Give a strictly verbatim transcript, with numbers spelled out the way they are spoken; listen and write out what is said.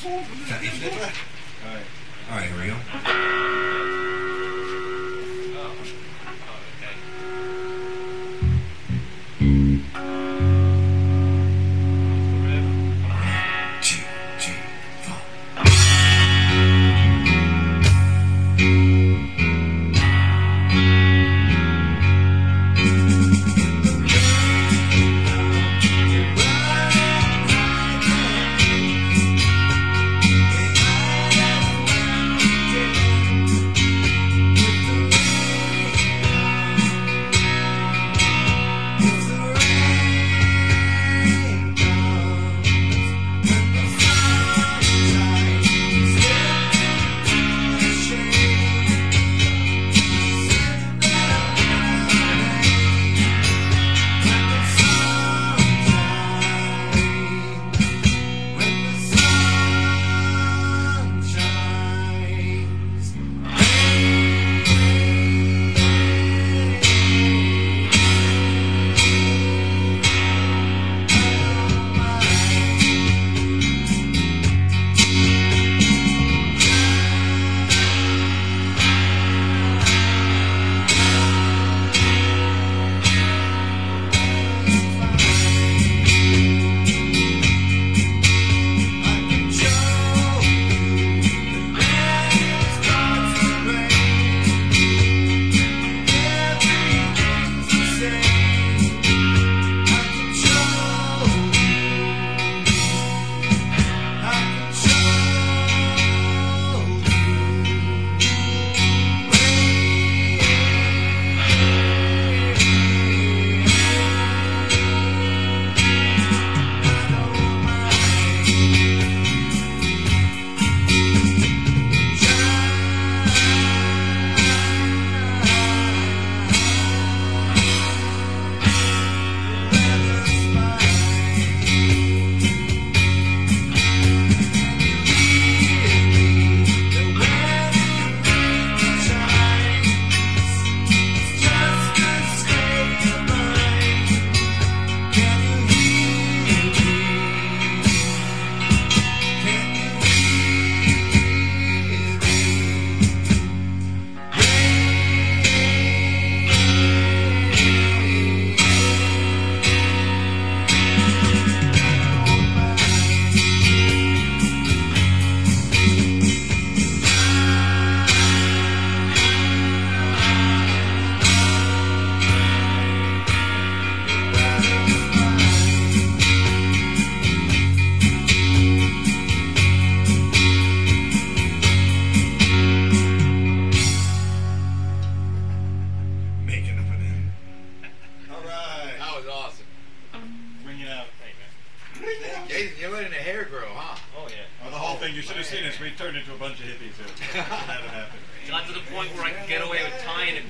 Cut your flipper. All right. All right, here we go. Oh. Oh, okay. G, G, four. Making up an end. All right. That was awesome. Bring it out. Jason, you're letting the hair grow, huh? Oh, yeah. Well, the whole thing, you should have seen us. We turned into a bunch of hippies. It haven't happened. Got to the point where I could get away with tying it